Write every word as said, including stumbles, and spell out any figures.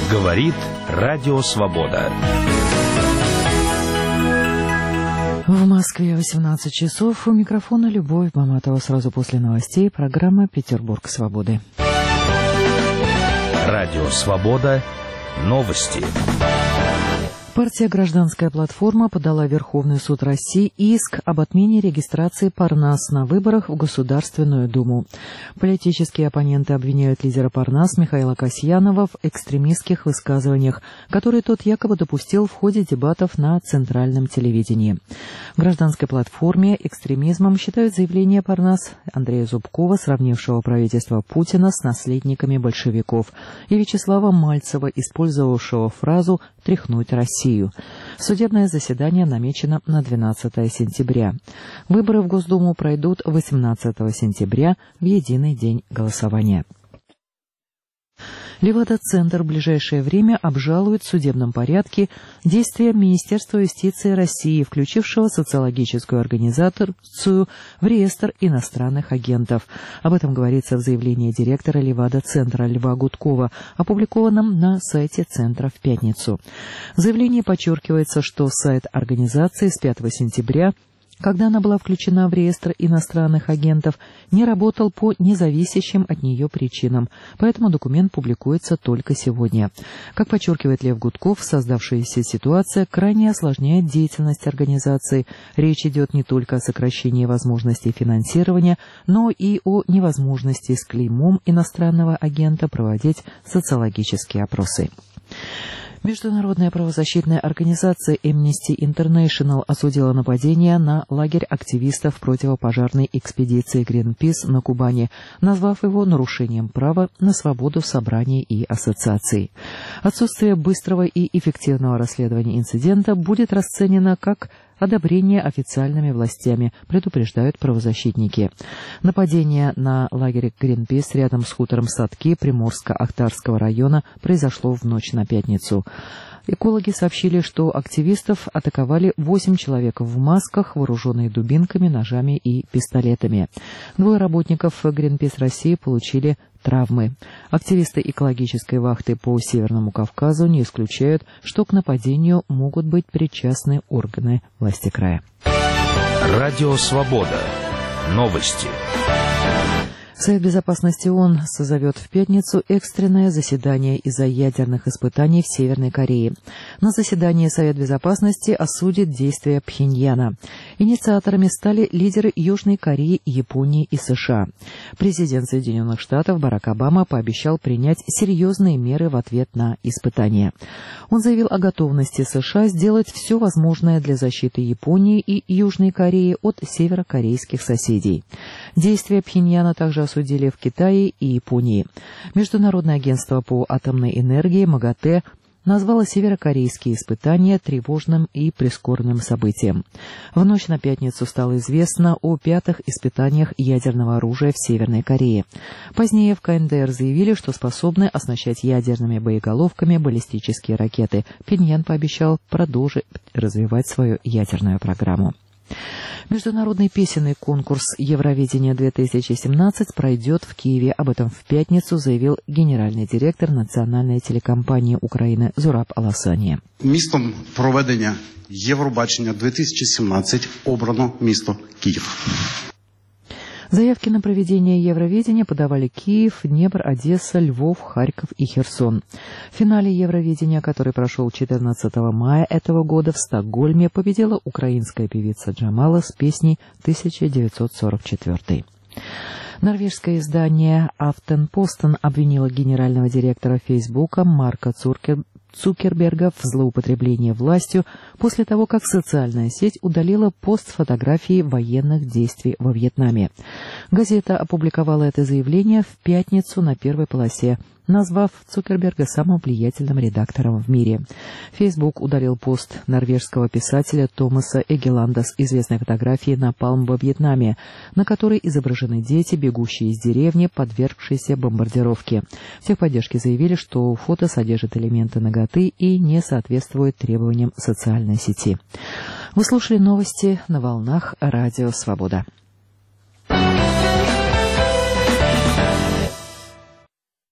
Говорит Радио Свобода. В Москве восемнадцать часов. У микрофона Любовь Маматова. Сразу после новостей программа «Петербург свободы». Радио Свобода. Новости. Партия «Гражданская платформа» подала в Верховный суд России иск об отмене регистрации Парнас на выборах в Государственную Думу. Политические оппоненты обвиняют лидера Парнас Михаила Касьянова в экстремистских высказываниях, которые тот якобы допустил в ходе дебатов на центральном телевидении. В «Гражданской платформе» экстремизмом считают заявление Парнас Андрея Зубкова, сравнившего правительство Путина с наследниками большевиков, и Вячеслава Мальцева, использовавшего фразу «тряхнуть Россию». Судебное заседание намечено на двенадцатое сентября. Выборы в Госдуму пройдут восемнадцатого сентября в единый день голосования. Левада-центр в ближайшее время обжалует в судебном порядке действия Министерства юстиции России, включившего социологическую организацию в реестр иностранных агентов. Об этом говорится в заявлении директора Левада-центра Льва Гудкова, опубликованном на сайте центра в пятницу. В заявлении подчеркивается, что сайт организации с пятого сентября, когда она была включена в реестр иностранных агентов, не работал по независящим от нее причинам, поэтому документ публикуется только сегодня. Как подчеркивает Лев Гудков, создавшаяся ситуация крайне осложняет деятельность организации. Речь идет не только о сокращении возможностей финансирования, но и о невозможности с клеймом иностранного агента проводить социологические опросы. Международная правозащитная организация Amnesty International осудила нападение на лагерь активистов противопожарной экспедиции Greenpeace на Кубани, назвав его нарушением права на свободу собраний и ассоциаций. Отсутствие быстрого и эффективного расследования инцидента будет расценено как одобрение официальными властями, предупреждают правозащитники. Нападение на лагерь Greenpeace рядом с хутором Садки Приморско-Ахтарского района произошло в ночь на пятницу. Экологи сообщили, что активистов атаковали восемь человек в масках, вооруженные дубинками, ножами и пистолетами. Двое работников Greenpeace России получили травмы. Активисты экологической вахты по Северному Кавказу не исключают, что к нападению могут быть причастны органы власти края. Радио Свобода. Новости. Совет Безопасности ООН созовет в пятницу экстренное заседание из-за ядерных испытаний в Северной Корее. На заседании Совет Безопасности осудит действия Пхеньяна. Инициаторами стали лидеры Южной Кореи, Японии и США. Президент Соединенных Штатов Барак Обама пообещал принять серьезные меры в ответ на испытания. Он заявил о готовности США сделать все возможное для защиты Японии и Южной Кореи от северокорейских соседей. Действия Пхеньяна также осудили в Китае и Японии. Международное агентство по атомной энергии МАГАТЭ назвало северокорейские испытания тревожным и прискорбным событием. В ночь на пятницу стало известно о пятых испытаниях ядерного оружия в Северной Корее. Позднее в КНДР заявили, что способны оснащать ядерными боеголовками баллистические ракеты. Пхеньян пообещал продолжить развивать свою ядерную программу. Международный песенный конкурс «Евровидение-две тысячи семнадцать» пройдет в Киеве. Об этом в пятницу заявил генеральный директор национальной телекомпании України Зураб Аласанія. Містом проведення Євробачення-две тысячи семнадцать обрано місто Київ. Заявки на проведение Евровидения подавали Киев, Днепр, Одесса, Львов, Харьков и Херсон. В финале Евровидения, который прошел четырнадцатого мая этого года в Стокгольме, победила украинская певица Джамала с песней тысяча девятьсот сорок четыре. Норвежское издание Афтенпостен обвинило генерального директора Фейсбука Марка Цукерберга Цукерберга в злоупотреблении властью после того, как социальная сеть удалила пост с фотографией военных действий во Вьетнаме. Газета опубликовала это заявление в пятницу на первой полосе, назвав Цукерберга самым влиятельным редактором в мире. Facebook удалил пост норвежского писателя Томаса Эгеланда с известной фотографией напалм во Вьетнаме, на которой изображены дети, бегущие из деревни, подвергшиеся бомбардировке. В техподдержке заявили, что фото содержит элементы наготы и не соответствует требованиям социальной сети. Вы слушали новости на волнах Радио Свобода.